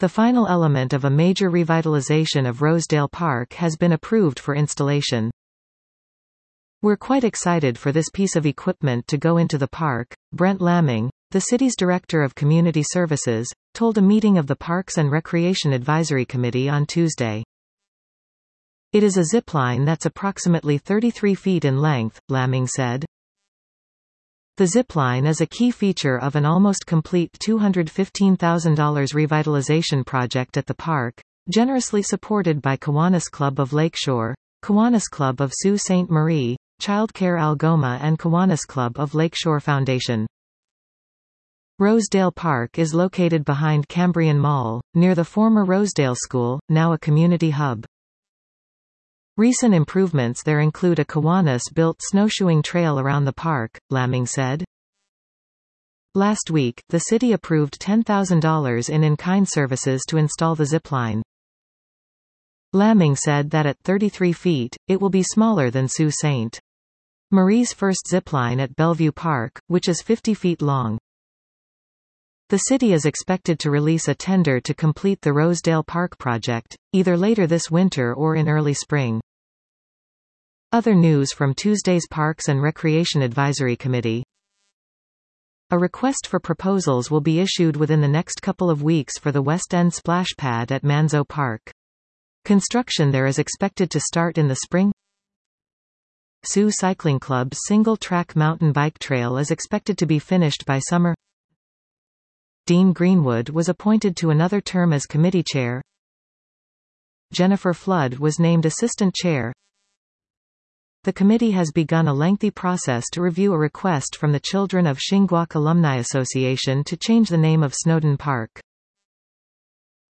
The final element of a major revitalization of Rosedale Park has been approved for installation. "We're quite excited for this piece of equipment to go into the park," Brent Lamming, the city's Director of Community Services, told a meeting of the Parks and Recreation Advisory Committee on Tuesday. "It is a zipline that's approximately 33 feet in length," Lamming said. The zipline is a key feature of an almost complete $215,000 revitalization project at the park, generously supported by Kiwanis Club of Lakeshore, Kiwanis Club of Sault Ste. Marie, Childcare Algoma and Kiwanis Club of Lakeshore Foundation. Rosedale Park is located behind Cambrian Mall, near the former Rosedale School, now a community hub. Recent improvements there include a Kiwanis-built snowshoeing trail around the park, Lamming said. Last week, the city approved $10,000 in-kind services to install the zipline. Lamming said that at 33 feet, it will be smaller than Sault Ste. Marie's first zipline at Bellevue Park, which is 50 feet long. The city is expected to release a tender to complete the Rosedale Park project, either later this winter or in early spring. Other news from Tuesday's Parks and Recreation Advisory Committee. A request for proposals will be issued within the next couple of weeks for the West End splash pad at Manzo Park. Construction there is expected to start in the spring. Sault Cycling Club's single-track mountain bike trail is expected to be finished by summer. Dean Greenwood was appointed to another term as committee chair. Jennifer Flood was named assistant chair. The committee has begun a lengthy process to review a request from the Children of Shingwauk Alumni Association to change the name of Snowdon Park.